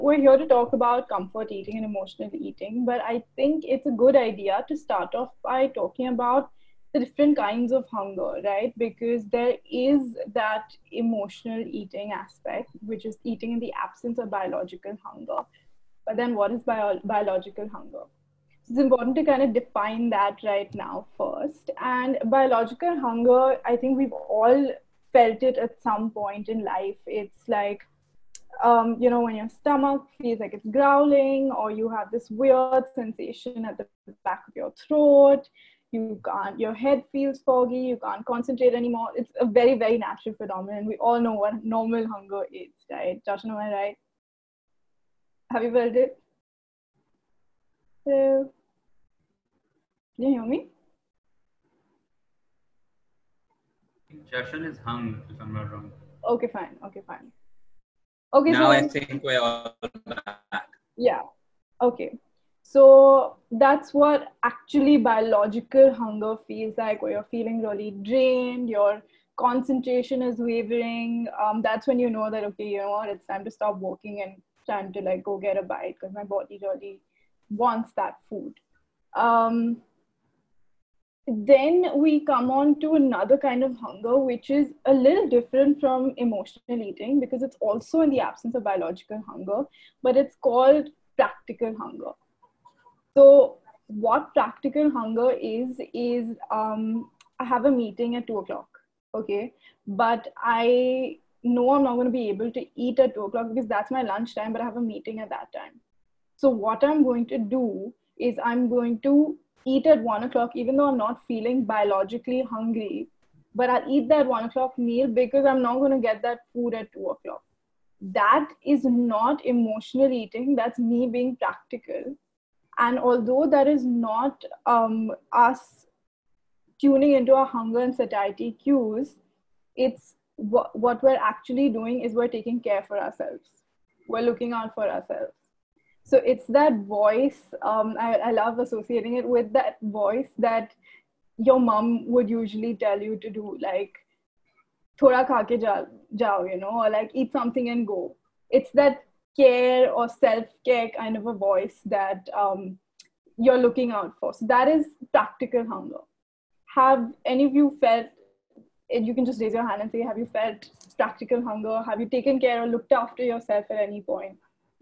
we're here to talk about comfort eating and emotional eating, but I think it's a good idea to start off by talking about the different kinds of hunger, right? Because there is that emotional eating aspect, which is eating in the absence of biological hunger. But then, what is biological hunger? So it's important to kind of define that right now first. And biological hunger, I think we've all felt it at some point in life. It's like when your stomach feels like it's growling, or you have this weird sensation at the back of your throat. Your head feels foggy, you can't concentrate anymore. It's a very, very natural phenomenon. We all know what normal hunger is, right? Josh, am I right? Have you felt it? So, can you hear me? Shashan is hung, if I'm not wrong. Okay, fine. Okay, fine. Okay, Now I so think we're all back. yeah. Okay. So that's what actually biological hunger feels like, where you're feeling really drained, your concentration is wavering. That's when you know that, okay, you know what, it's time to stop working and time to like go get a bite because my body really wants that food. Um, then we come on to another kind of hunger, which is a little different from emotional eating because it's also in the absence of biological hunger, but it's called practical hunger. So, what practical hunger is I have a meeting at 2 o'clock, okay, but I know I'm not going to be able to eat at 2 o'clock because that's my lunch time, but I have a meeting at that time. So what I'm going to do is I'm going to eat at 1 o'clock, even though I'm not feeling biologically hungry, but I'll eat that 1 o'clock meal because I'm not going to get that food at 2 o'clock. That is not emotional eating. That's me being practical. And although that is not us tuning into our hunger and satiety cues, it's what we're actually doing is we're taking care for ourselves. We're looking out for ourselves. So it's that voice. I love associating it with that voice that your mom would usually tell you to do, like thoda kha ke jao, or like eat something and go. It's that care or self care kind of a voice that you're looking out for. So that is practical hunger. Have any of you felt? You can just raise your hand and say, have you felt practical hunger? Have you taken care or looked after yourself at any point?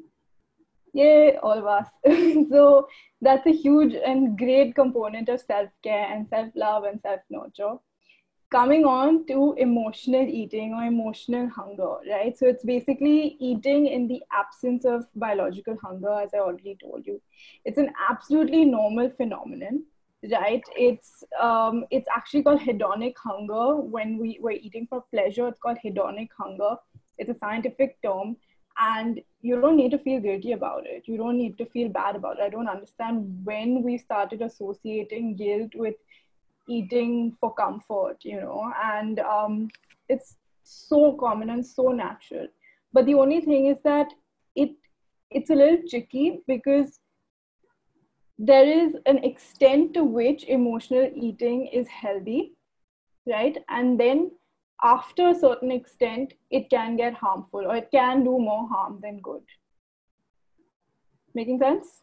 Yeah, all of us. So that's a huge and great component of self-care and self-love and self-nurture. Coming on to emotional eating or emotional hunger, right? So it's basically eating in the absence of biological hunger, as I already told you. It's an absolutely normal phenomenon, right? It's actually called hedonic hunger. When we're eating for pleasure, it's called hedonic hunger. It's a scientific term, and you don't need to feel guilty about it. You don't need to feel bad about it. I don't understand when we started associating guilt with eating for comfort, and it's so common and so natural. But the only thing is that it it's a little tricky because there is an extent to which emotional eating is healthy, right? And then after a certain extent, it can get harmful or it can do more harm than good. Making sense?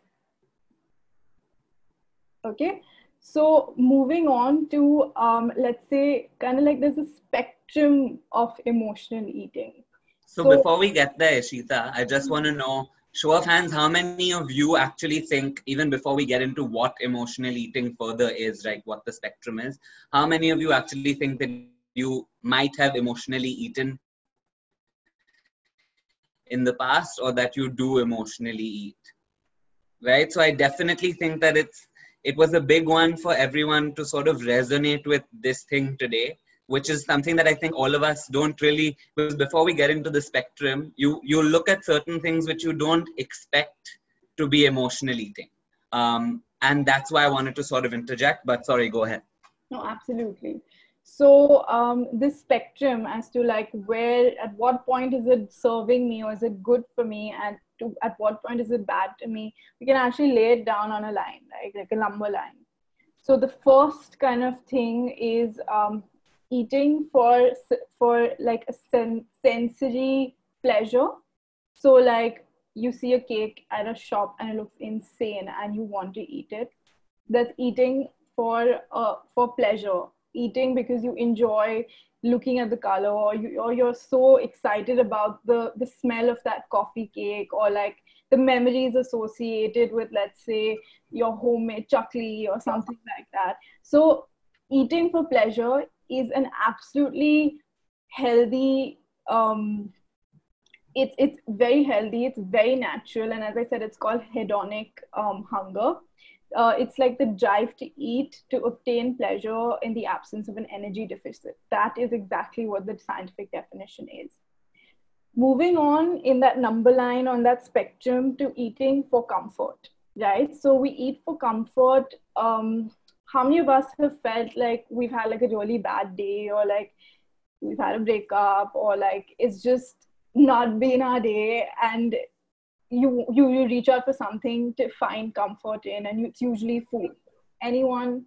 Okay. So moving on to, let's say, kind of like there's a spectrum of emotional eating. So So before we get there, Ishita, I just want to know, show of hands, how many of you actually think, even before we get into what emotional eating further is, like what the spectrum is, how many of you actually think that you might have emotionally eaten in the past or that you do emotionally eat? Right? So I definitely think that it was a big one for everyone to sort of resonate with this thing today, which is something that I think all of us don't really, because before we get into the spectrum, you look at certain things which you don't expect to be emotional eating. And that's why I wanted to sort of interject, but sorry, go ahead. no, absolutely. So this spectrum as to like where, at what point is it serving me or is it good for me, and at what point is it bad to me, we can actually lay it down on a line, right? Like a number line. So the first kind of thing is eating for like a sensory pleasure. So like you see a cake at a shop and it looks insane and you want to eat it. That's eating for pleasure, eating because you enjoy looking at the color, or you're so excited about the smell of that coffee cake, or like the memories associated with, let's say, your homemade chakli or something like that. So eating for pleasure is an absolutely healthy, it's very healthy, it's very natural, and as I said, it's called hedonic hunger. It's like the drive to eat to obtain pleasure in the absence of an energy deficit. That is exactly what the scientific definition is. Moving on in that number line on that spectrum to eating for comfort, right? So we eat for comfort. How many of us have felt like we've had like a really bad day, or like we've had a breakup, or like it's just not been our day, and you reach out for something to find comfort in, and it's usually food. Anyone?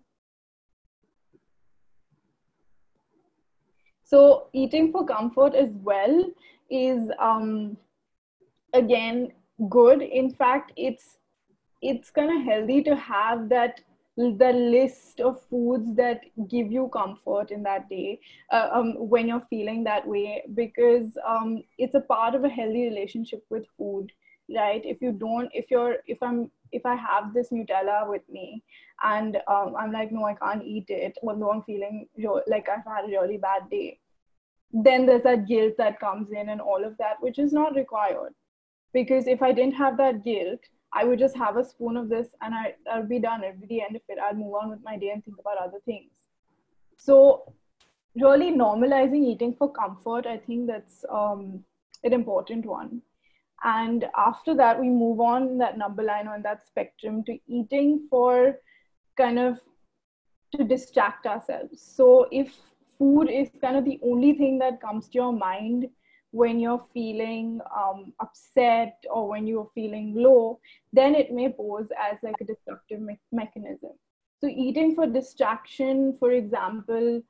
So eating for comfort as well is again good. In fact, it's kind of healthy to have that, the list of foods that give you comfort in that day, when you're feeling that way, because it's a part of a healthy relationship with food, right? If you don't, if I have this Nutella with me and I'm like, no, I can't eat it, although I'm feeling like I've had a really bad day, then there's that guilt that comes in and all of that, which is not required. Because if I didn't have that guilt, I would just have a spoon of this and I'll be done. It'll be the end of it. I'll move on with my day and think about other things. So really normalizing eating for comfort, I think that's an important one. And after that, we move on that number line on that spectrum to eating for kind of to distract ourselves. So if food is kind of the only thing that comes to your mind when you're feeling upset or when you're feeling low, then it may pose as like a destructive mechanism. So eating for distraction, for example,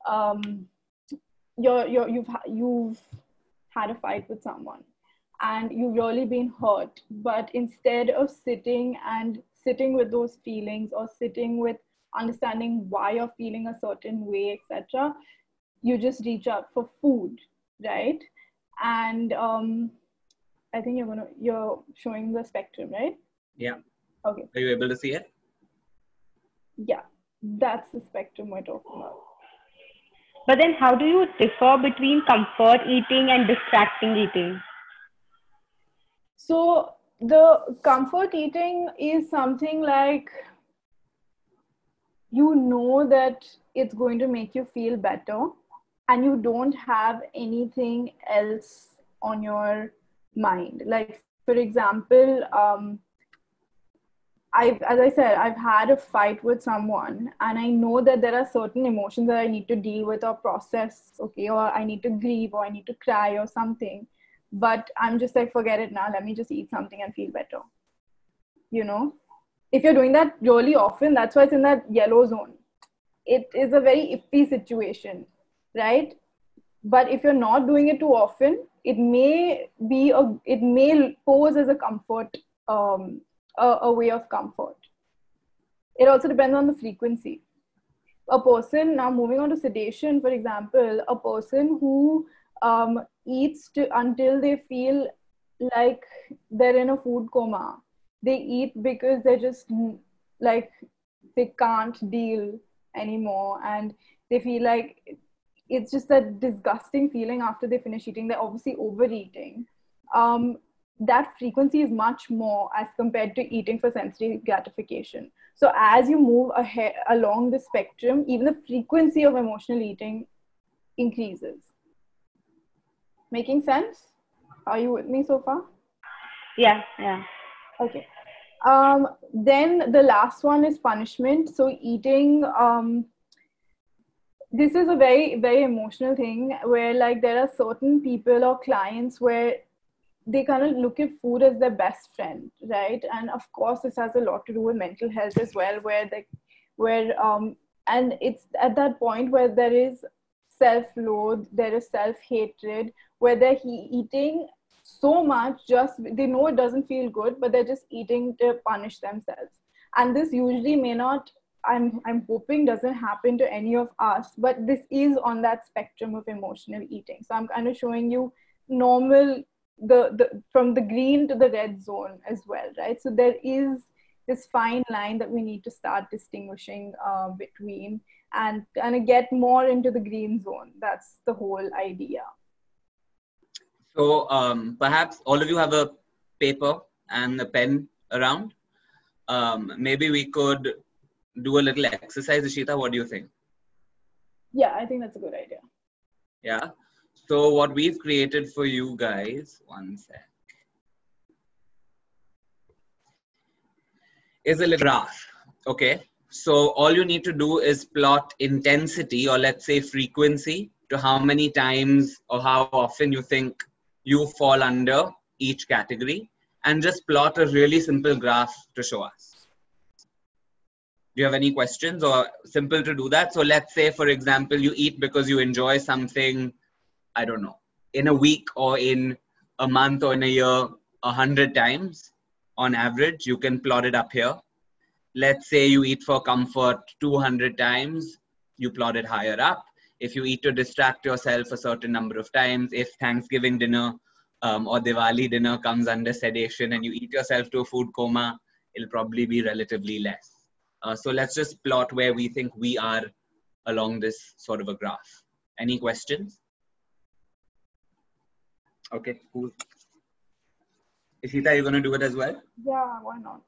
you've had a fight with someone and you've really been hurt, but instead of sitting with those feelings, or sitting with understanding why you're feeling a certain way, etc., you just reach out for food, right? And I think you're showing the spectrum, right? Yeah. Okay. Are you able to see it? Yeah, that's the spectrum we're talking about. But then how do you differ between comfort eating and distracting eating? So the comfort eating is something like, you know that it's going to make you feel better and you don't have anything else on your mind. Like, for example, as I said, I've had a fight with someone and I know that there are certain emotions that I need to deal with or process, okay, or I need to grieve or I need to cry or something. But I'm just like, forget it now, let me just eat something and feel better. You know, if you're doing that really often, that's why it's in that yellow zone. It is a very iffy situation, right? But if you're not doing it too often, it may pose as a comfort, a way of comfort. It also depends on the frequency. A person, now moving on to sedation, for example, a person who eats until they feel like they're in a food coma. They eat because they're just like, they can't deal anymore, and they feel like it's just that disgusting feeling after they finish eating. They're obviously overeating. That frequency is much more as compared to eating for sensory gratification. So as you move ahead along the spectrum, even the frequency of emotional eating increases. Making sense? Are you with me so far? Yeah. Okay. Then the last one is punishment. So eating, this is a very, very emotional thing where like there are certain people or clients where they kind of look at food as their best friend, right? And of course, this has a lot to do with mental health as well, and it's at that point where there is self-loathe, there is self-hatred, where they're eating so much, just they know it doesn't feel good, but they're just eating to punish themselves. And this usually may not, I'm hoping doesn't happen to any of us, but this is on that spectrum of emotional eating. So I'm kind of showing you normal, the from the green to the red zone as well, right? So there is this fine line that we need to start distinguishing between, and kind of get more into the green zone. That's the whole idea. So perhaps all of you have a paper and a pen around. Maybe we could do a little exercise. Ishita, what do you think? Yeah, I think that's a good idea. Yeah. So what we've created for you guys, one sec, is a little graph. Okay. So all you need to do is plot intensity, or let's say frequency, to how many times or how often you think you fall under each category, and just plot a really simple graph to show us. Do you have any questions? Or simple to do that? So let's say, for example, you eat because you enjoy something, I don't know, in a week or in a month or in a year, 100 times on average. You can plot it up here. Let's say you eat for comfort 200 times, you plot it higher up. If you eat to distract yourself a certain number of times, if Thanksgiving dinner or Diwali dinner comes under sedation and you eat yourself to a food coma, it'll probably be relatively less. So let's just plot where we think we are along this sort of a graph. Any questions? Okay, cool. Ishita, are you going to do it as well? Yeah, why not?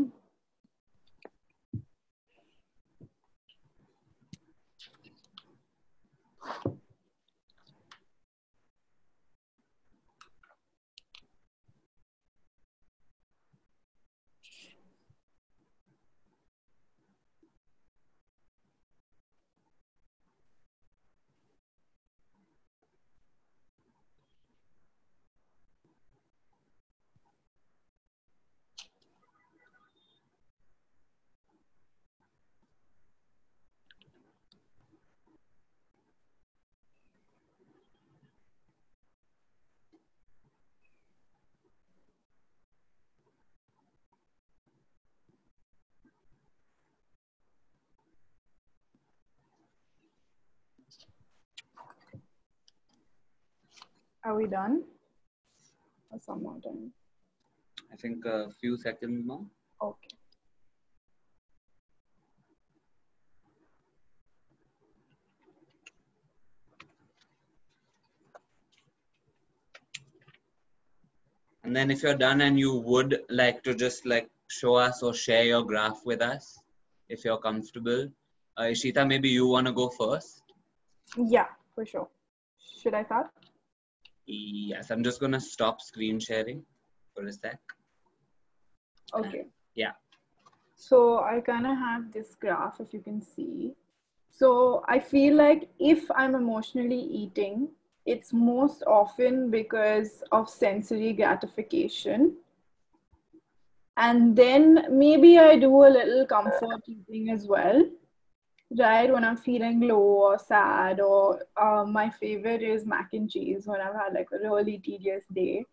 Are we done? Or some more time? I think a few seconds more. Okay. And then if you're done and you would like to just like show us or share your graph with us, if you're comfortable. Ishita, maybe you want to go first? Yeah, for sure. Should I start? Yes, I'm just going to stop screen sharing for a sec. Okay. Yeah. So I kind of have this graph, if you can see. So I feel like if I'm emotionally eating, it's most often because of sensory gratification. And then maybe I do a little comfort eating as well, right? When I'm feeling low or sad, or my favorite is mac and cheese when I've had like a really tedious day.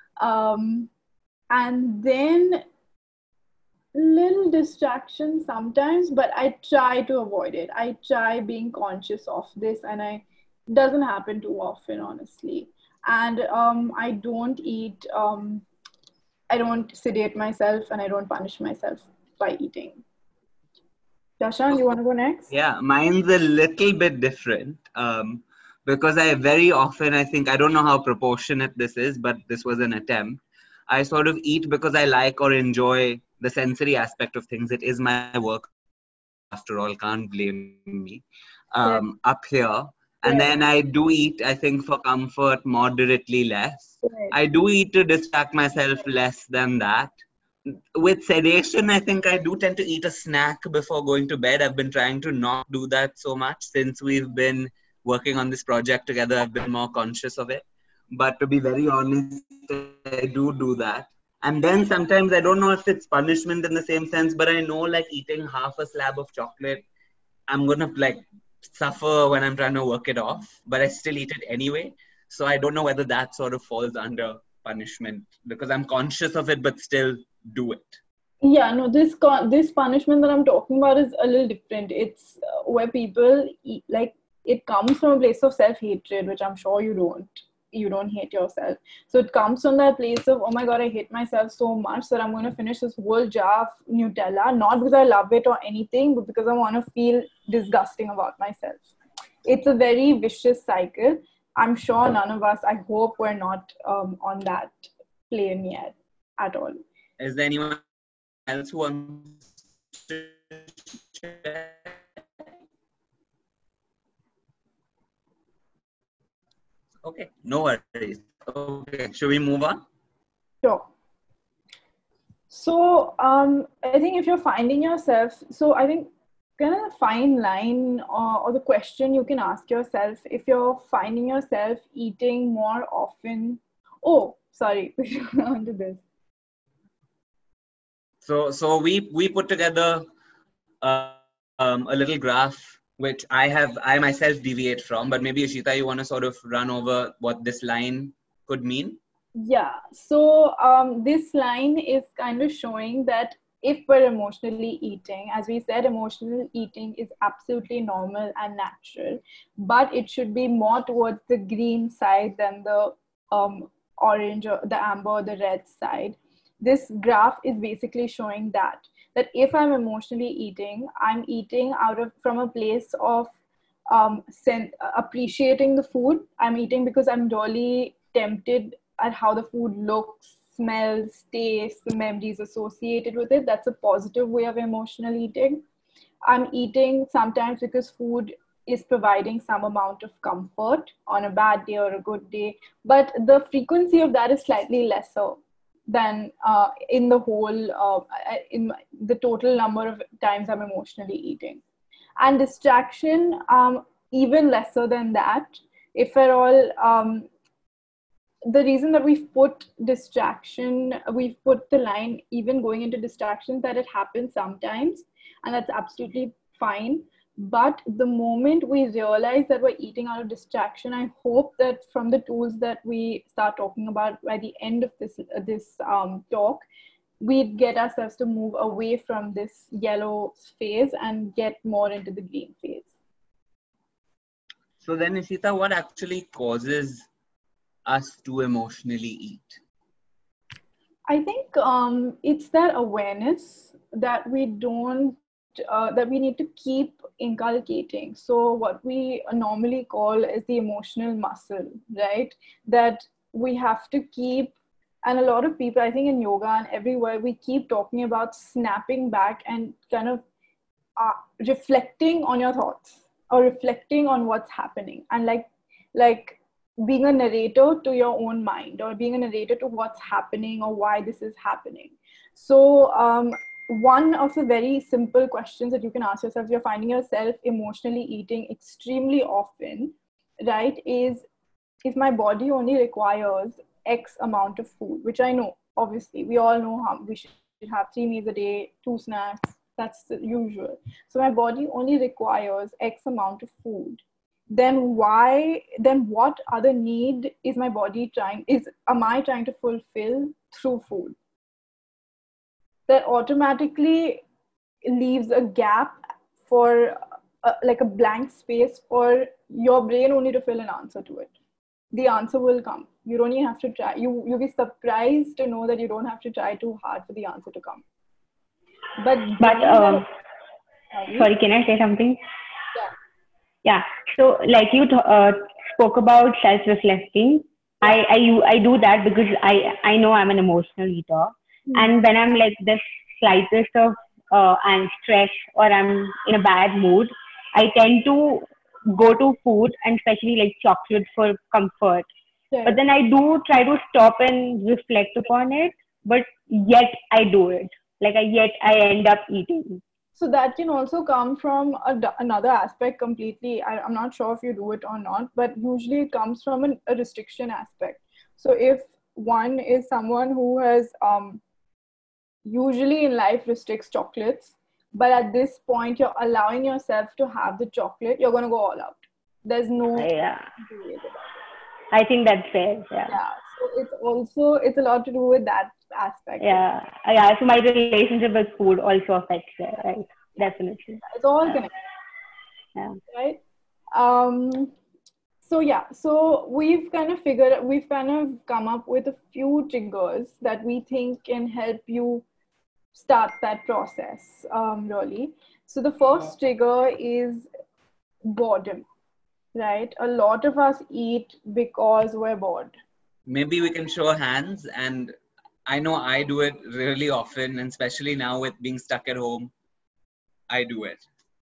And then little distraction sometimes, but I try to avoid it. I try being conscious of this, and it doesn't happen too often, honestly. And I don't eat, I don't sedate myself, and I don't punish myself by eating. Dashan, you want to go next? Yeah, mine's a little bit different because I very often, I think, I don't know how proportionate this is, but this was an attempt. I sort of eat because I like or enjoy the sensory aspect of things. It is my work, after all, can't blame me. Up here. And then I do eat, I think, for comfort, moderately less. I do eat to distract myself less than that. With sedation, I think I do tend to eat a snack before going to bed. I've been trying to not do that so much since we've been working on this project together. I've been more conscious of it. But to be very honest, I do that. And then sometimes I don't know if it's punishment in the same sense, but I know like eating half a slab of chocolate, I'm going to like suffer when I'm trying to work it off, but I still eat it anyway. So I don't know whether that sort of falls under punishment because I'm conscious of it, but still do it. Yeah, no, this punishment that I'm talking about is a little different. It's where people like it comes from a place of self-hatred, which I'm sure you don't hate yourself. So it comes from that place of, oh my god, I hate myself so much that I'm going to finish this whole jar of Nutella, not because I love it or anything, but because I want to feel disgusting about myself. It's a very vicious cycle. I'm sure none of us, I hope we're not on that plane yet at all. Is there anyone else who wants to share? Okay, no worries. Okay, should we move on? Sure. So I think if you're finding yourself, so I think kind of a fine line or the question you can ask yourself if you're finding yourself eating more often. Oh, sorry, we should go on to this. So we put together a little graph which I myself deviate from, but maybe Ishita, you want to sort of run over what this line could mean? Yeah, so this line is kind of showing that if we're emotionally eating, as we said, emotional eating is absolutely normal and natural, but it should be more towards the green side than the orange or the amber or the red side. This graph is basically showing that if I'm emotionally eating, I'm eating from a place of appreciating the food. I'm eating because I'm really tempted at how the food looks, smells, tastes, the memories associated with it. That's a positive way of emotional eating. I'm eating sometimes because food is providing some amount of comfort on a bad day or a good day, but the frequency of that is slightly lesser than in the whole, in the total number of times I'm emotionally eating. And distraction, even lesser than that. If at all, the reason that we've put the line even going into distractions, that it happens sometimes, and that's absolutely fine. But the moment we realize that we're eating out of distraction, I hope that from the tools that we start talking about by the end of this talk, we'd get ourselves to move away from this yellow phase and get more into the green phase. So then, Ishita, what actually causes us to emotionally eat? I think it's that awareness that we don't, that we need to keep inculcating. So what we normally call is the emotional muscle, right? That we have to keep, and a lot of people, I think in yoga and everywhere, we keep talking about snapping back and kind of reflecting on your thoughts or reflecting on what's happening, and like being a narrator to your own mind or being a narrator to what's happening or why this is happening. So one of the very simple questions that you can ask yourself if you're finding yourself emotionally eating extremely often, right, is if my body only requires X amount of food, which I know, obviously, we all know how we should have 3 meals a day, 2 snacks, that's the usual. So my body only requires X amount of food. Then what other need is my body am I trying to fulfill through food? That automatically leaves a gap for like a blank space for your brain only to fill an answer to it. The answer will come. You don't even have to try. You'll be surprised to know that you don't have to try too hard for the answer to come. But sorry, can I say something? Yeah. So like you spoke about self-reflecting. I do that because I know I'm an emotional eater, and when I'm like the slightest of I'm stressed or I'm in a bad mood, I tend to go to food, and especially like chocolate for comfort. Yeah. But then I do try to stop and reflect upon it, but yet I do it. Like I end up eating. So that can also come from another aspect completely. I'm not sure if you do it or not, but usually it comes from a restriction aspect. So if one is someone who has usually in life restricts chocolates, but at this point you're allowing yourself to have the chocolate, you're going to go all out. There's no Yeah. way about it. I think that's fair. Yeah. Yeah. it's a lot to do with that aspect. Yeah. So my relationship with food also affects it, right? Yeah. Definitely. It's all Yeah. connected, Yeah. right? Um, so yeah, so we've kind of come up with a few triggers that we think can help you start that process, really. So the first trigger is boredom, right? A lot of us eat because we're bored. Maybe we can show hands, and I know I do it really often, and especially now with being stuck at home, I do it.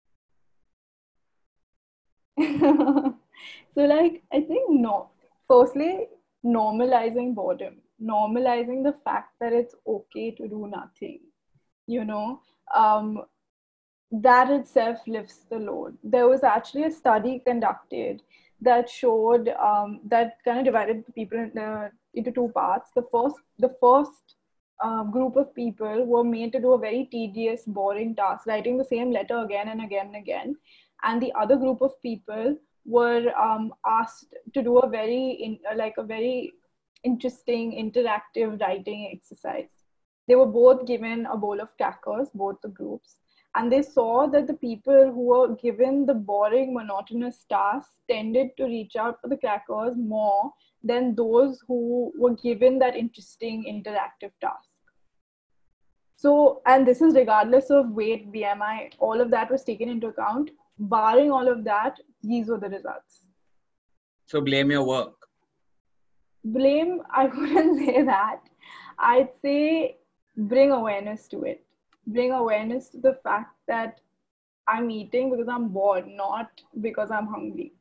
So like I think no, firstly, normalizing boredom, normalizing the fact that it's okay to do nothing, you know, um, that itself lifts the load. There was actually a study conducted that showed that kind of divided the people into two parts. The first group of people were made to do a very tedious, boring task, writing the same letter again and again and again, and the other group of people were asked to do a very interesting, interactive writing exercise. They were both given a bowl of crackers, both the groups, and they saw that the people who were given the boring, monotonous tasks tended to reach out for the crackers more than those who were given that interesting, interactive task. So, and this is regardless of weight, BMI, all of that was taken into account. Barring all of that, these were the results. So blame your work. Blame, I wouldn't say that. I'd say bring awareness to it. Bring awareness to the fact that I'm eating because I'm bored, not because I'm hungry.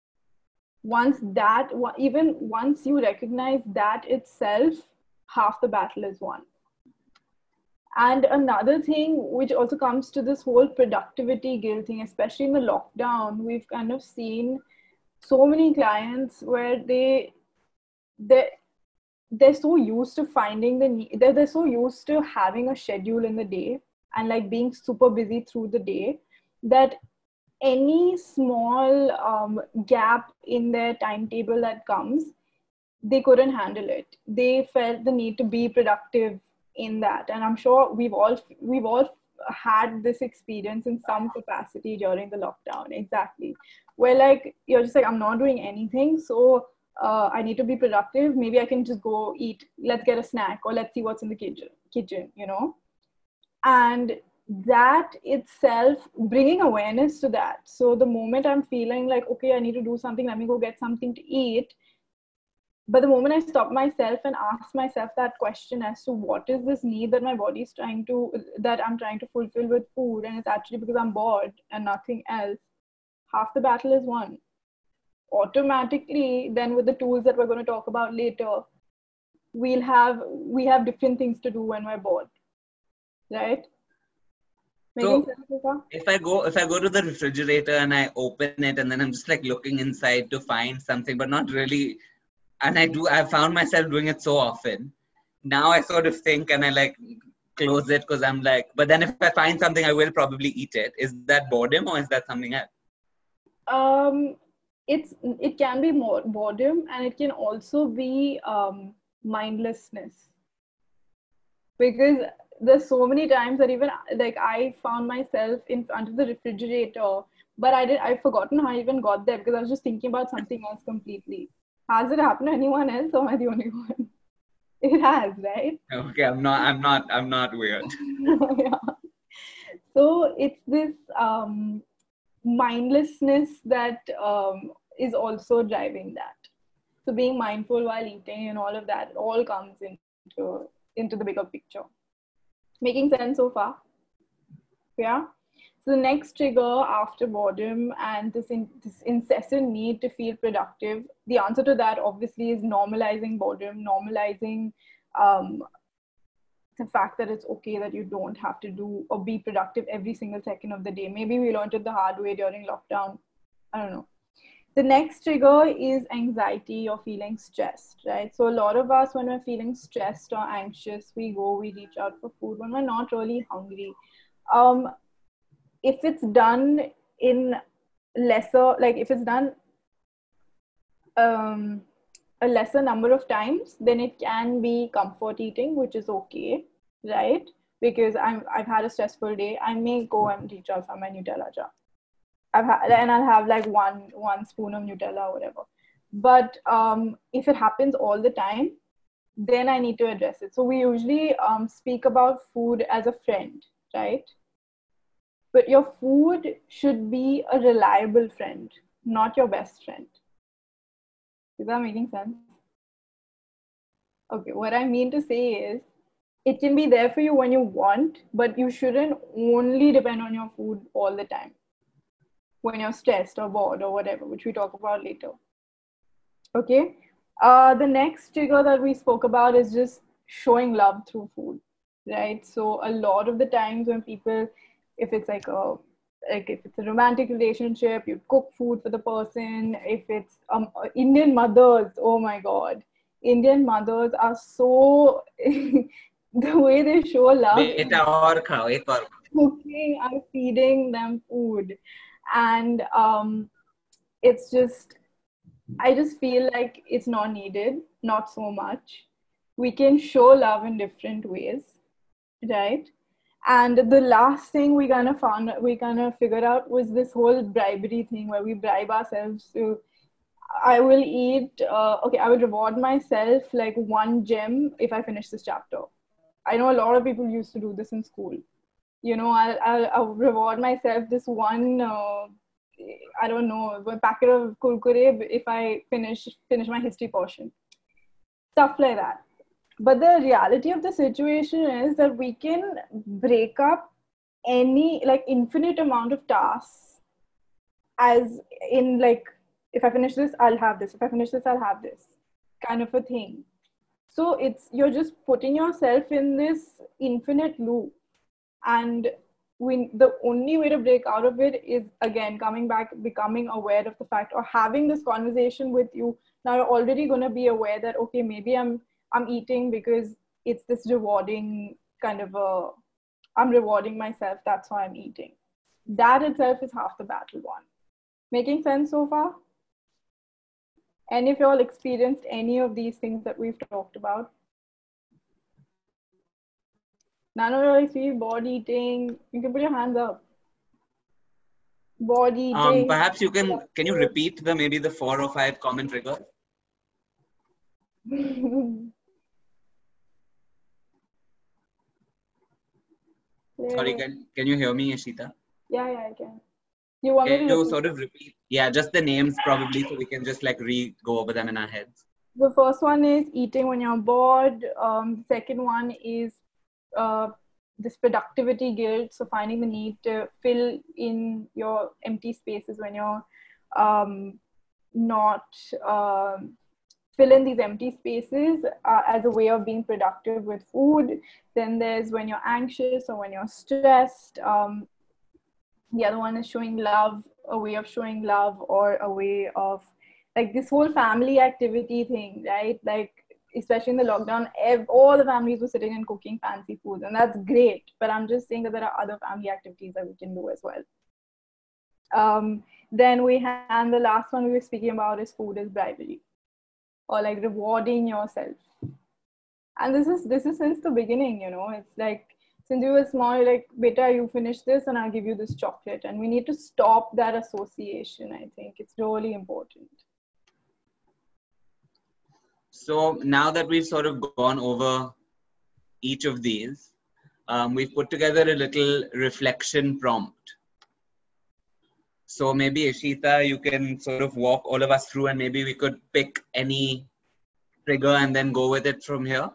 Even once you recognize that itself, half the battle is won. And another thing which also comes to this whole productivity guilt thing, especially in the lockdown, we've kind of seen so many clients where they they're so used to finding they're so used to having a schedule in the day and like being super busy through the day that any small gap in their timetable that comes, they couldn't handle it. They felt the need to be productive in that, and I'm sure we've all had this experience in some capacity during the lockdown. Exactly, where like you're just like, I'm not doing anything, so I need to be productive. Maybe I can just go eat. Let's get a snack, or let's see what's in the kitchen. And that itself, bringing awareness to that. So the moment I'm feeling like, okay, I need to do something, let me go get something to eat. But the moment I stop myself and ask myself that question as to what is this need that my body's that I'm trying to fulfill with food, and it's actually because I'm bored and nothing else, half the battle is won. Automatically, then with the tools that we're going to talk about later, we have different things to do when we're bored, right? Making sense, Vika? If I go to the refrigerator and I open it and then I'm just like looking inside to find something, but not really, and I found myself doing it so often. Now I sort of think and I like close it because I'm like, but then if I find something, I will probably eat it. Is that boredom or is that something else? It can be more boredom, and it can also be mindlessness, because there's so many times that even like I found myself in front of the refrigerator, but I've forgotten how I even got there because I was just thinking about something else completely. Has it happened to anyone else, or am I the only one? It has, right? Okay, I'm not weird. Yeah. So it's this mindlessness that is also driving that. So being mindful while eating and all of that, it all comes into the bigger picture. Making sense so far? Yeah. So the next trigger after boredom and this incessant need to feel productive, the answer to that obviously is normalizing boredom, normalizing um, the fact that it's okay that you don't have to do or be productive every single second of the day. Maybe we learned it the hard way during lockdown. I don't know. The next trigger is anxiety or feeling stressed, right? So a lot of us, when we're feeling stressed or anxious, we reach out for food when we're not really hungry. Um, if it's done in lesser, like if it's done, um, a lesser number of times, then it can be comfort eating, which is okay, right? Because I've had a stressful day, I may go and reach out for my Nutella jar. And I'll have like one spoon of Nutella or whatever. But if it happens all the time, then I need to address it. So we usually speak about food as a friend, right? But your food should be a reliable friend, not your best friend. Is that making sense? Okay, what I mean to say is it can be there for you when you want, but you shouldn't only depend on your food all the time when you're stressed or bored or whatever, which we talk about later. Okay. The next trigger that we spoke about is just showing love through food, right? So a lot of the times when people, if it's if it's a romantic relationship, you cook food for the person. If it's Indian mothers, oh my God, Indian mothers are so the way they show love. Beta aur khao, ek aur. Cooking and feeding them food, and it's just I just feel like it's not needed, not so much. We can show love in different ways, right? And the last thing we kind of figured out was this whole bribery thing where we bribe ourselves to. I will eat. Okay, I will reward myself like one gem if I finish this chapter. I know a lot of people used to do this in school. You know, I'll reward myself this one. I don't know, a packet of kurkure if I finish my history portion. Stuff like that. But the reality of the situation is that we can break up any like infinite amount of tasks as in like if I finish this, I'll have this. If I finish this, I'll have this kind of a thing. So it's you're just putting yourself in this infinite loop, and the only way to break out of it is again coming back, becoming aware of the fact, or having this conversation with you. Now you're already going to be aware that okay, maybe I'm eating because it's this rewarding kind of a I'm rewarding myself, that's why I'm eating. That itself is half the battle won. Making sense so far? And if you all experienced any of these things that we've talked about? None of you like see bored eating. You can put your hands up. Bored eating. Perhaps can you repeat maybe the 4 or 5 common triggers? Sorry, can you hear me, Ashita? Yeah, I can. You want me to sort of repeat? Yeah, just the names probably, so we can just like go over them in our heads. The first one is eating when you're bored. Second one is this productivity guilt. So finding the need to fill in your empty spaces when you're not fill in these empty spaces as a way of being productive with food. Then there's when you're anxious or when you're stressed. The other one is showing love, a way of showing love, or a way of like this whole family activity thing, right? Like especially in the lockdown, all the families were sitting and cooking fancy foods, and that's great. But I'm just saying that there are other family activities that we can do as well. Then we have, and the last one we were speaking about is food is bribery, or like rewarding yourself. And this is since the beginning, you know. It's like since you were small, you're like, beta, you finish this and I'll give you this chocolate. And we need to stop that association. I think it's really important. So now that we've sort of gone over each of these, we've put together a little reflection prompt. So maybe Ashita, you can sort of walk all of us through, and maybe we could pick any trigger and then go with it from here.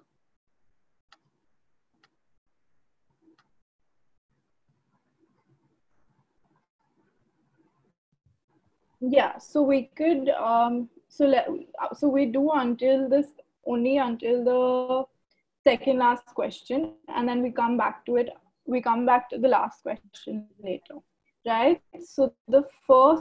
Yeah, so we could so we do until the second last question, and then we come back to it. We come back to the last question later, right? So the first.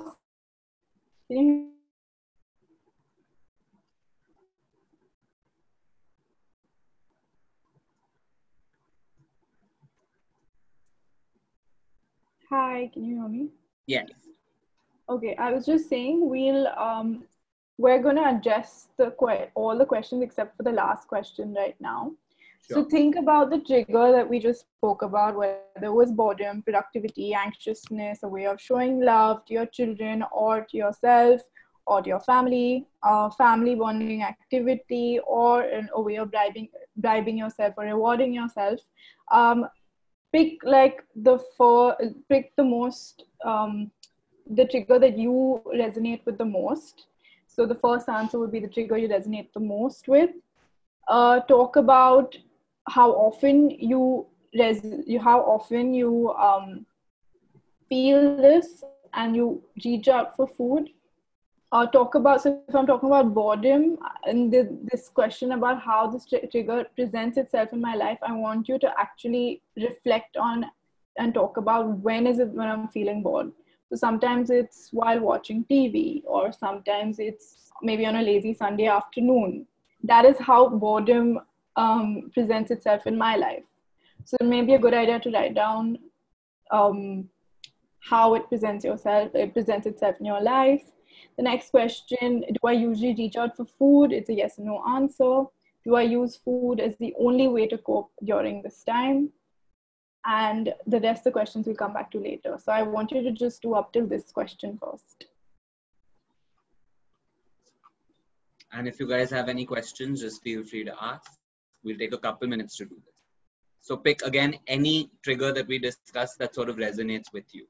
Hi, can you hear me? Yes. Okay, I was just saying we'll we're going to address all the questions except for the last question right now. Sure. So think about the trigger that we just spoke about, whether it was boredom, productivity, anxiousness, a way of showing love to your children or to yourself or to your family, family bonding activity, or a way of bribing yourself or rewarding yourself. Pick the most the trigger that you resonate with the most. So the first answer would be the trigger you resonate the most with. Talk about how often you feel this and you reach out for food. Talk about, so if I'm talking about boredom and this question about how this trigger presents itself in my life, I want you to actually reflect on and talk about when is it when I'm feeling bored. So sometimes it's while watching TV, or sometimes it's maybe on a lazy Sunday afternoon. That is how boredom presents itself in my life. So it may be a good idea to write down how it presents itself in your life. The next question, do I usually reach out for food? It's a yes or no answer. Do I use food as the only way to cope during this time? And the rest of the questions we'll come back to later. So I want you to just do up till this question first. And if you guys have any questions, just feel free to ask. We'll take a couple minutes to do this. So pick again any trigger that we discussed that sort of resonates with you.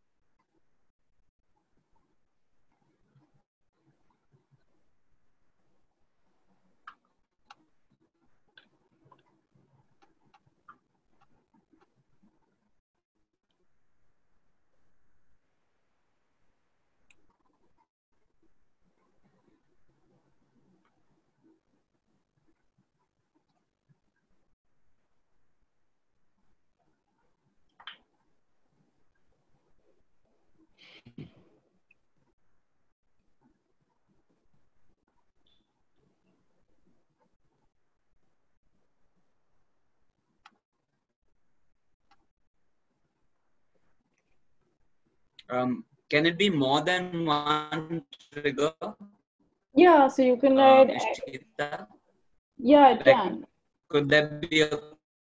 Can it be more than one trigger? Yeah, so you can write. Ishita? Yeah, it can. Could there be a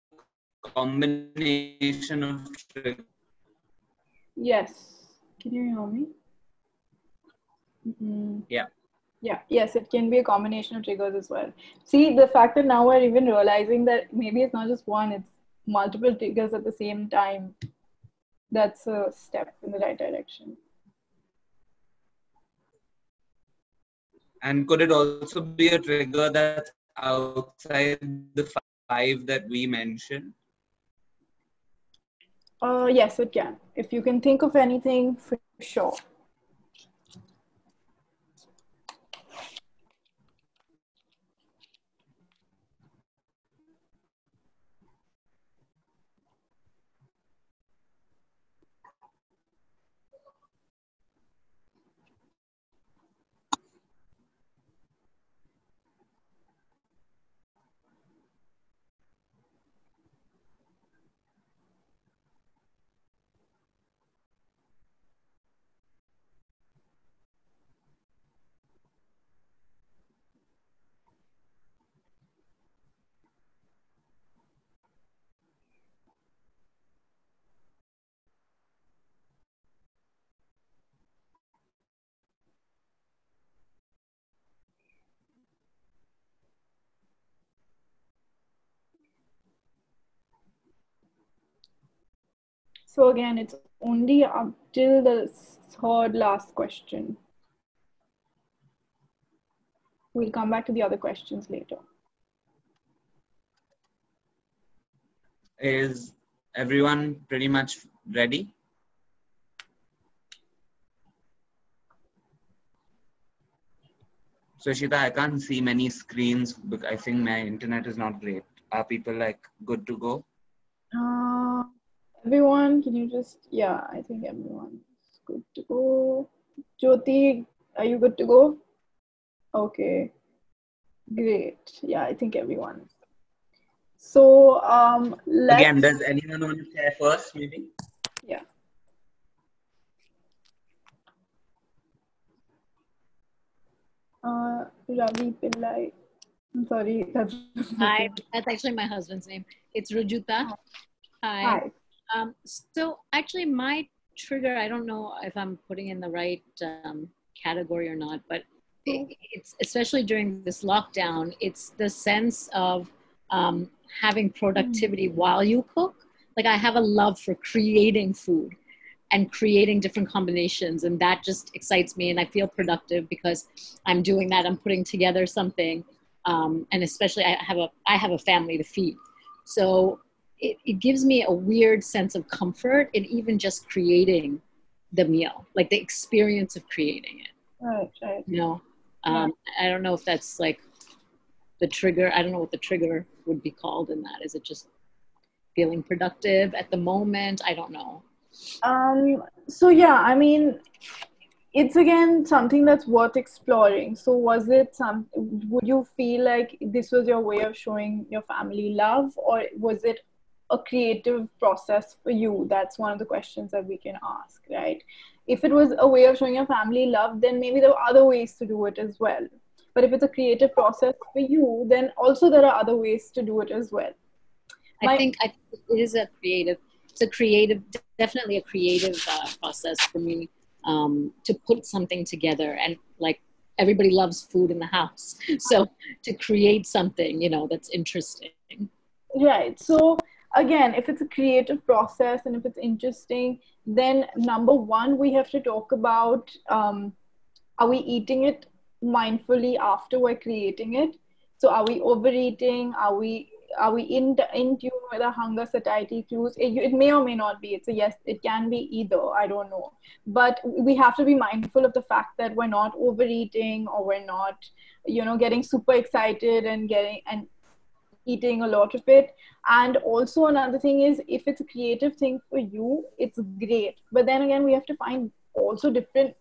combination of triggers? Yes. Can you hear me? Mm-hmm. Yeah. Yeah, yes, it can be a combination of triggers as well. See, the fact that now we're even realizing that maybe it's not just one, it's multiple triggers at the same time. That's a step in the right direction. And could it also be a trigger that's outside the 5 that we mentioned? Yes, it can. If you can think of anything, for sure. So again, it's only up till the third last question. We'll come back to the other questions later. Is everyone pretty much ready? So Ishita, I can't see many screens because I think my internet is not great. Are people like good to go? Everyone, can you just, yeah, I think everyone's good to go. Jyoti, are you good to go? Okay, great. Yeah, I think everyone. So Again, does anyone want to share first, maybe? Yeah. Ravi Pillai. I'm sorry, that's Hi, that's actually my husband's name. It's Rujuta. Hi. Hi. So actually my trigger, I don't know if I'm putting in the right category or not, but it's especially during this lockdown, it's the sense of having productivity while you cook. Like I have a love for creating food and creating different combinations, and that just excites me, and I feel productive because I'm doing that. I'm putting together something, and especially I have a family to feed, so it gives me a weird sense of comfort in even just creating the meal, like the experience of creating it. Right. You know, I don't know if that's like the trigger. I don't know what the trigger would be called in that. Is it just feeling productive at the moment? I don't know. So yeah, I mean, it's again something that's worth exploring. So was it would you feel like this was your way of showing your family love, or was it a creative process for you? That's one of the questions that we can ask, right? If it was a way of showing your family love, then maybe there are other ways to do it as well. But if it's a creative process for you, then also there are other ways to do it as well. I think it is definitely a creative process for me, to put something together, and like everybody loves food in the house. So to create something, that's interesting. Right. So again, if it's a creative process and if it's interesting, then number one, we have to talk about, are we eating it mindfully after we're creating it? So are we overeating? Are we in tune with the hunger satiety cues? It may or may not be. It's a yes, it can be either. I don't know. But we have to be mindful of the fact that we're not overeating, or we're not, getting super excited and eating a lot of it. And also another thing is, if it's a creative thing for you, it's great. But then again, we have to find also different,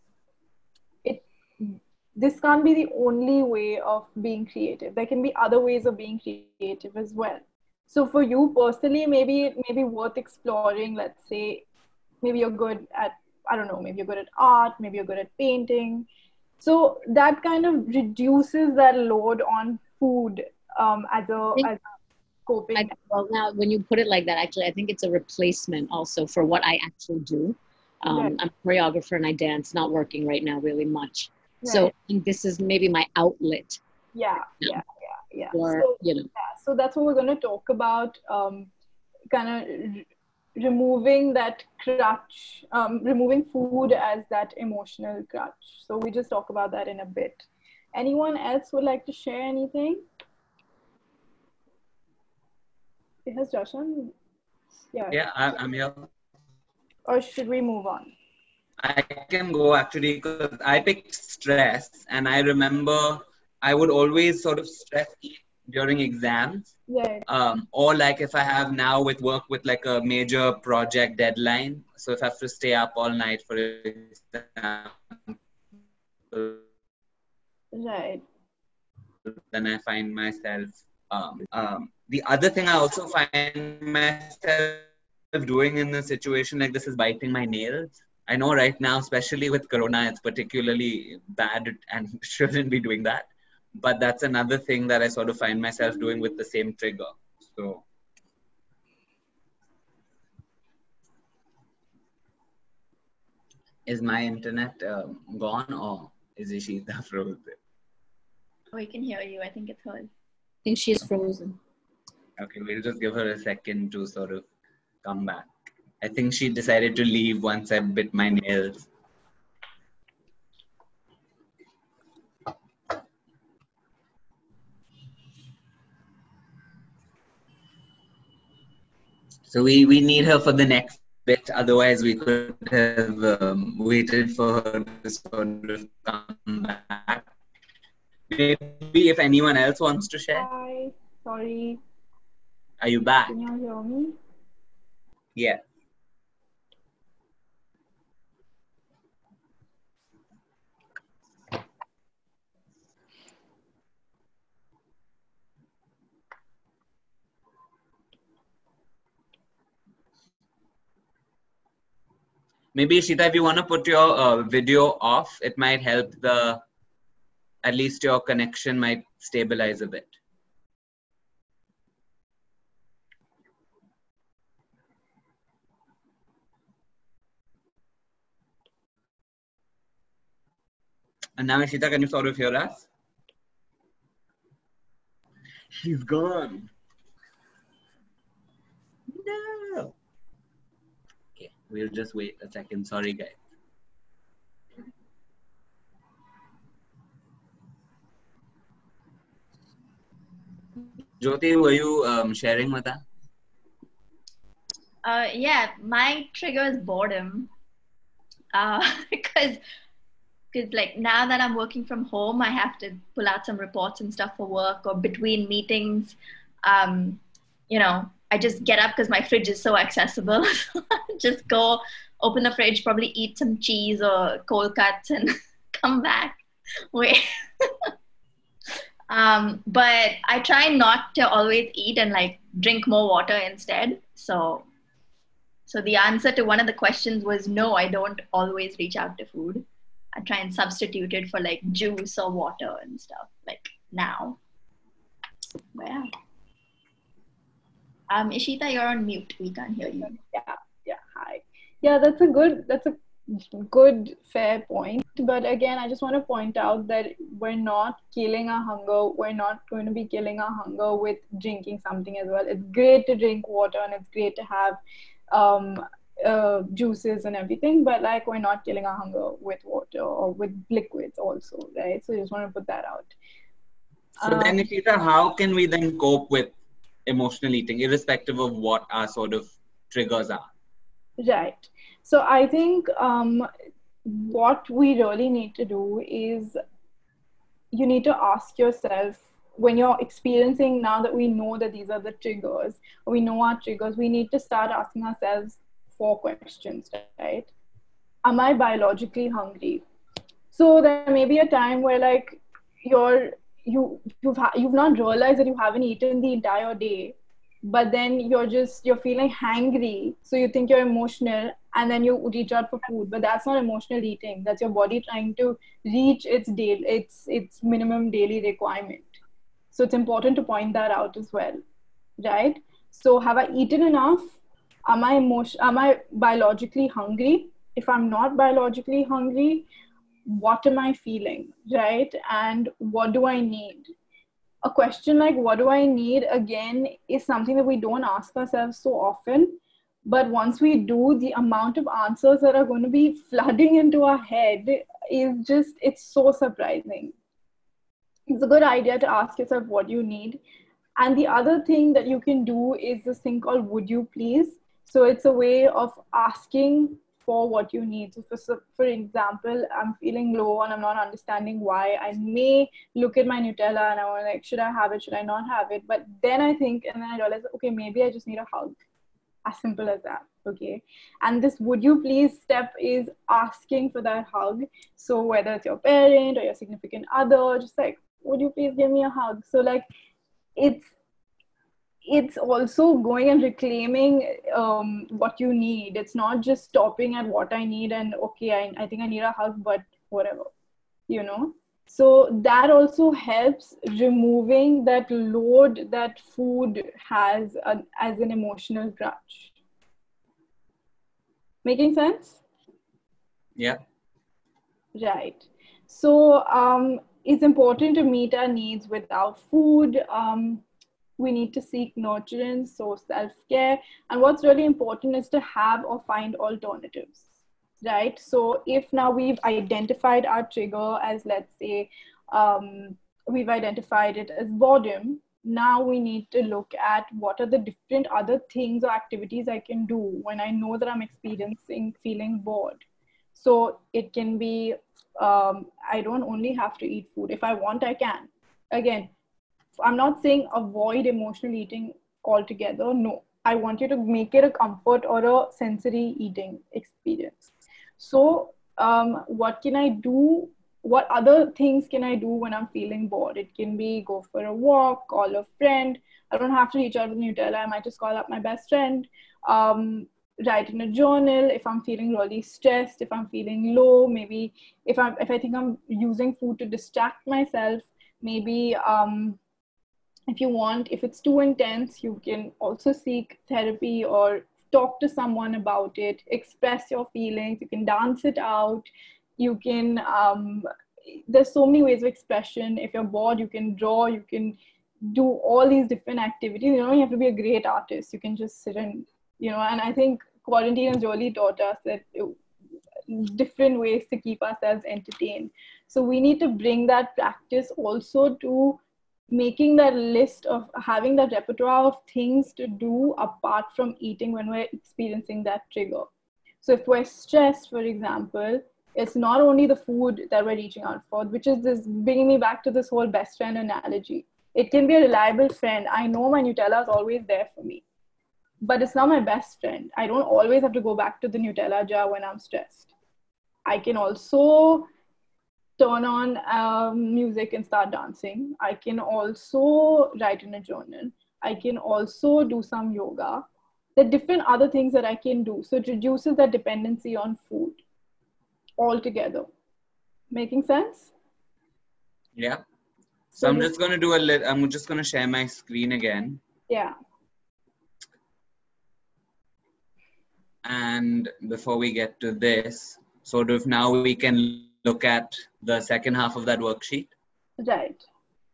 this can't be the only way of being creative. There can be other ways of being creative as well. So for you personally, maybe it may be worth exploring. Let's say maybe you're good at, I don't know, maybe you're good at art, maybe you're good at painting. So that kind of reduces that load on food, as a coping. Well, now when you put it like that, actually, I think it's a replacement also for what I actually do. Right. I'm a choreographer and I dance, not working right now really much. Right. So I think this is maybe my outlet. Yeah. Or, So that's what we're going to talk about, kind of removing that crutch, removing food as that emotional crutch. So we just talk about that in a bit. Anyone else would like to share anything? Has Joshan? Yeah, I'm here. Or should we move on? I can go actually, because I picked stress, and I remember I would always sort of stress eat during exams. Yeah. Or like if I have now with work with like a major project deadline. So if I have to stay up all night, for example, Right. then I find myself. The other thing I also find myself doing in a situation like this is biting my nails. I know right now, especially with Corona, it's particularly bad and shouldn't be doing that. But that's another thing that I sort of find myself doing with the same trigger. So, is my internet gone, or is Ishita frozen? We can hear you. I think it's her. I think she's frozen. Okay, we'll just give her a second to sort of come back. I think she decided to leave once I bit my nails. So we need her for the next bit. Otherwise, we could have waited for her to sort of come back. Maybe if anyone else wants to share. Hi. Sorry. Are you back? Can you hear me? Yeah. Maybe Ishita, if you want to put your video off, it might help the at least your connection might stabilize a bit. And now, Ishita, can you sort of hear us? She's gone. No. Okay, we'll just wait a second. Sorry, guys. Jyoti, were you sharing with us? Yeah, my trigger is boredom. Because like now that I'm working from home, I have to pull out some reports and stuff for work, or between meetings. You know, I just get up because my fridge is so accessible. Just go open the fridge, probably eat some cheese or cold cuts and come back. Wait. But I try not to always eat and like drink more water instead. So the answer to one of the questions was no, I don't always reach out to food. I try and substitute it for like juice or water and stuff like now. But yeah. Ishita, you're on mute. We can't hear you. Yeah. Hi. Yeah, that's a good, fair point. But again, I just want to point out that we're not killing our hunger. We're not going to be killing our hunger with drinking something as well. It's great to drink water and it's great to have juices and everything, but like we're not killing our hunger with water or with liquids also, right? So I just want to put that out. So then, Ishita, how can we then cope with emotional eating, irrespective of what our sort of triggers are? Right. So I think what we really need to do is you need to ask yourself, when you're experiencing, now that we know that these are the triggers, we know our triggers, we need to start asking ourselves 4 questions, right? Am I biologically hungry? So there may be a time where like you've not realized that you haven't eaten the entire day, but then you're feeling hangry, so you think you're emotional, and then you reach out for food. But that's not emotional eating. That's your body trying to reach its minimum daily requirement. So it's important to point that out as well, right? So have I eaten enough? Am I biologically hungry? If I'm not biologically hungry, what am I feeling, right? And what do I need? A question like what do I need, again, is something that we don't ask ourselves so often. But once we do, the amount of answers that are going to be flooding into our head it's so surprising. It's a good idea to ask yourself what you need. And the other thing that you can do is this thing called would you please. So it's a way of asking for what you need. So for example, I'm feeling low and I'm not understanding why. I may look at my Nutella and I want like, should I have it? Should I not have it? But then I think, and then I realize, okay, maybe I just need a hug. As simple as that. Okay. And this would you please step is asking for that hug. So whether it's your parent or your significant other, just like, would you please give me a hug? So like, it's also going and reclaiming what you need. It's not just stopping at what I need and okay, I think I need a hug, but whatever, you know. So that also helps removing that load that food has as an emotional crutch. Making sense? Yeah. Right. So it's important to meet our needs without food. We need to seek nurturance, so self-care. And what's really important is to have or find alternatives, right? So if now we've identified our trigger as, let's say, we've identified it as boredom, now we need to look at what are the different other things or activities I can do when I know that I'm experiencing feeling bored. So it can be, I don't only have to eat food. If I want, I can. Again, I'm not saying avoid emotional eating altogether. No, I want you to make it a comfort or a sensory eating experience. So what can I do? What other things can I do when I'm feeling bored? It can be go for a walk, call a friend. I don't have to reach out to Nutella. I might just call up my best friend. write in a journal. If I'm feeling really stressed, if I'm feeling low, maybe if I think I'm using food to distract myself, maybe if it's too intense, you can also seek therapy or talk to someone about it, express your feelings, you can dance it out, you can there's so many ways of expression. If you're bored, you can draw, you can do all these different activities. You don't have to be a great artist, you can just sit and, and I think quarantine has really taught us that different ways to keep ourselves entertained. So we need to bring that practice also to making that list of having that repertoire of things to do apart from eating when we're experiencing that trigger. So if we're stressed, for example, it's not only the food that we're reaching out for, which is this bringing me back to this whole best friend analogy. It can be a reliable friend. I know my Nutella is always there for me, but it's not my best friend. I don't always have to go back to the Nutella jar when I'm stressed. I can also turn on music and start dancing. I can also write in a journal. I can also do some yoga. There are different other things that I can do. So it reduces that dependency on food altogether. Making sense? Yeah. So I'm just going to I'm just going to share my screen again. Yeah. And before we get to this, sort of now we can look at the second half of that worksheet. Right.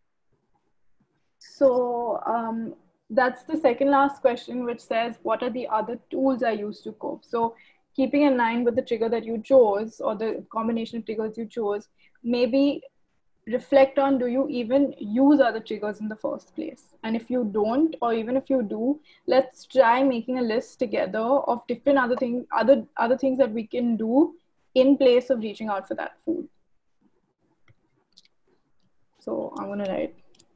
So that's the second last question, which says, what are the other tools I use to cope? So keeping in line with the trigger that you chose or the combination of triggers you chose, maybe reflect on, do you even use other triggers in the first place? And if you don't, or even if you do, let's try making a list together of different other things that we can do in place of reaching out for that food. So I'm going to write.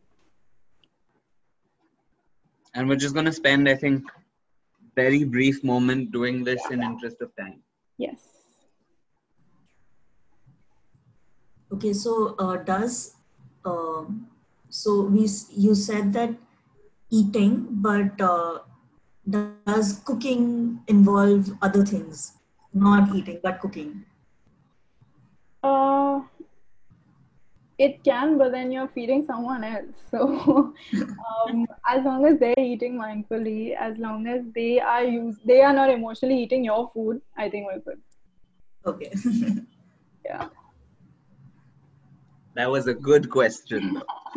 And we're just going to spend, I think, very brief moment doing this in interest of time. Yes. Okay, so you said that eating, but does cooking involve other things? Not eating, but cooking. It can, but then you're feeding someone else. So as long as they're eating mindfully, as long as they are not emotionally eating your food, I think we're good. Okay. Yeah. That was a good question.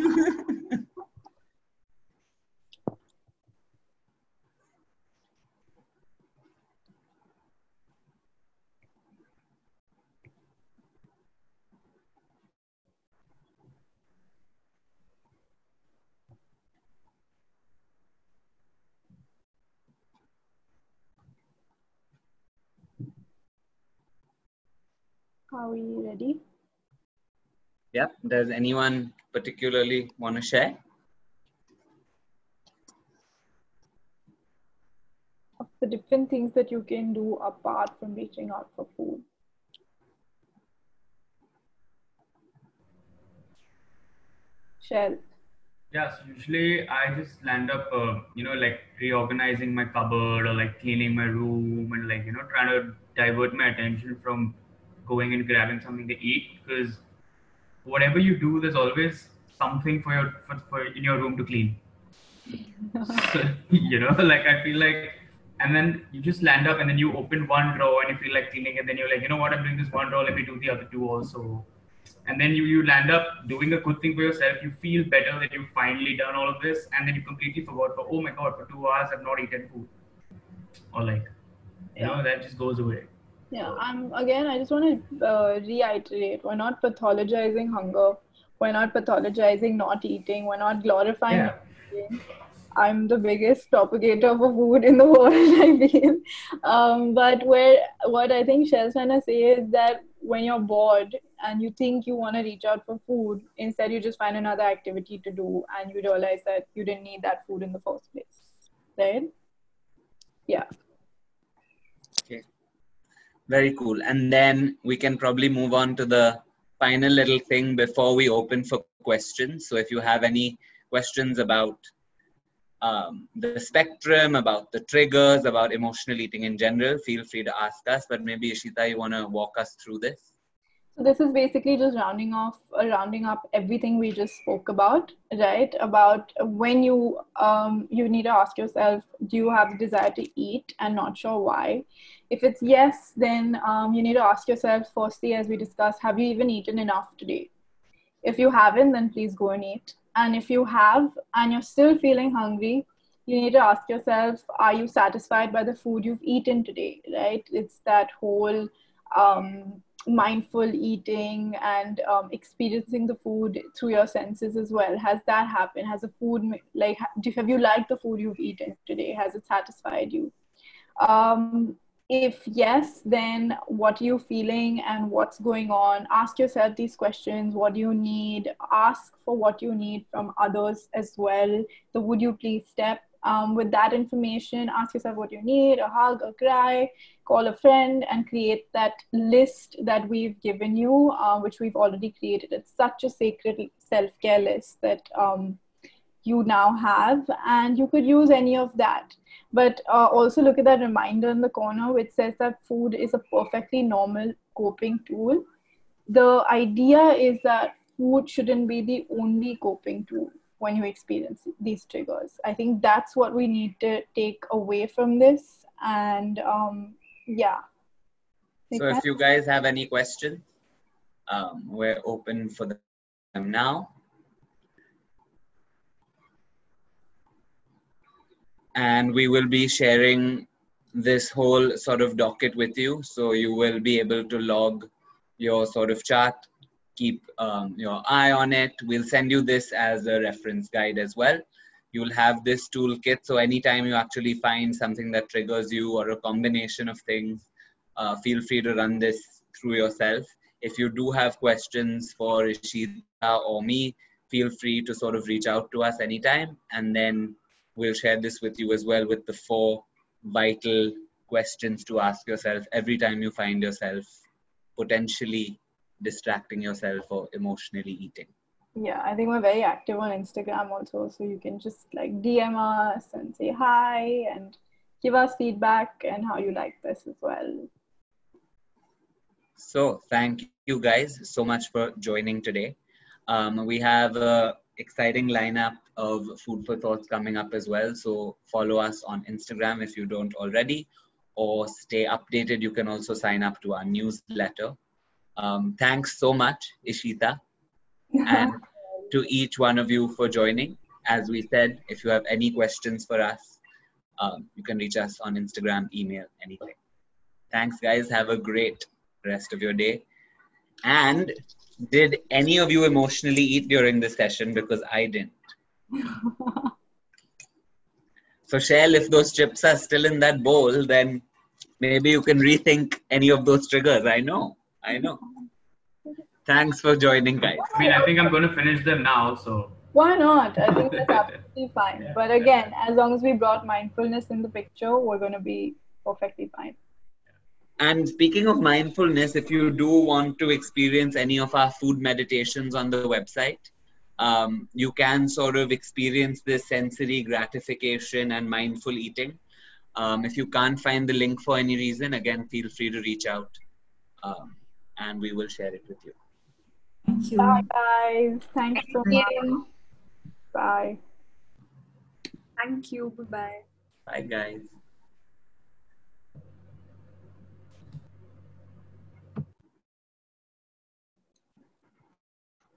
Are we ready? Yeah. Does anyone particularly want to share? Of the different things that you can do apart from reaching out for food. Shell. Yes, usually I just land up, like reorganizing my cupboard or like cleaning my room and like, trying to divert my attention from going and grabbing something to eat, because whatever you do, there's always something for in your room to clean. So, like I feel like, and then you just land up and then you open one drawer and you feel like cleaning it. Then you're like, you know what, I'm doing this one drawer, let me do the other two also. And then you land up doing a good thing for yourself. You feel better that you've finally done all of this, and then you completely forgot, oh my God, for 2 hours I've not eaten food. Or like, that just goes away. Yeah, I just want to reiterate, we're not pathologizing hunger. We're not pathologizing not eating. We're not glorifying not eating. I'm the biggest propagator for food in the world, I feel. But what I think Shell's trying to say is that when you're bored and you think you want to reach out for food, instead you just find another activity to do and you realize that you didn't need that food in the first place. Right? Yeah. Okay. Very cool. And then we can probably move on to the final little thing before we open for questions. So if you have any questions about the spectrum, about the triggers, about emotional eating in general, feel free to ask us. But maybe Ishita, you want to walk us through this? So this is basically just rounding up everything we just spoke about, right? About when you need to ask yourself, do you have the desire to eat and not sure why? If it's yes, then you need to ask yourself firstly, as we discussed, have you even eaten enough today? If you haven't, then please go and eat. And if you have and you're still feeling hungry, you need to ask yourself, are you satisfied by the food you've eaten today, right? It's that whole mindful eating and experiencing the food through your senses as well. Has that happened? Has the food, like, have you liked the food you've eaten today? Has it satisfied you? If yes, then what are you feeling and what's going on? Ask yourself these questions. What do you need? Ask for what you need from others as well. The would you please step. With that information, ask yourself what you need, a hug, a cry, call a friend, and create that list that we've given you, which we've already created. It's such a sacred self-care list that you now have, and you could use any of that. But also look at that reminder in the corner which says that food is a perfectly normal coping tool. The idea is that food shouldn't be the only coping tool when you experience these triggers. I think that's what we need to take away from this. And yeah. So if you guys have any questions, we're open for them now. And we will be sharing this whole sort of docket with you. So you will be able to log your sort of chart, keep your eye on it. We'll send you this as a reference guide as well. You'll have this toolkit. So anytime you actually find something that triggers you or a combination of things, feel free to run this through yourself. If you do have questions for Ishita or me, feel free to sort of reach out to us anytime. And then we'll share this with you as well with the 4 vital questions to ask yourself every time you find yourself potentially distracting yourself or emotionally eating. Yeah, I think we're very active on Instagram also, so you can just like DM us and say hi and give us feedback and how you like this as well. So thank you guys so much for joining today. We have a exciting lineup of food for thoughts coming up as well. So follow us on Instagram if you don't already, or stay updated. You can also sign up to our newsletter. Thanks so much, Ishita, and to each one of you for joining. As we said, if you have any questions for us, you can reach us on Instagram, email, anything. Thanks, guys. Have a great rest of your day. And did any of you emotionally eat during this session? Because I didn't. So Shell, if those chips are still in that bowl, then maybe you can rethink any of those triggers. I know. Thanks for joining, guys. I mean, I think I'm going to finish them now, so. Why not? I think that's absolutely fine. Yeah. But again, as long as we brought mindfulness in the picture, we're going to be perfectly fine. And speaking of mindfulness, if you do want to experience any of our food meditations on the website, you can sort of experience this sensory gratification and mindful eating. If you can't find the link for any reason, again, feel free to reach out and we will share it with you. Thank you. Bye, guys. Thanks so much. Bye. Thank you. Bye-bye. Bye, guys.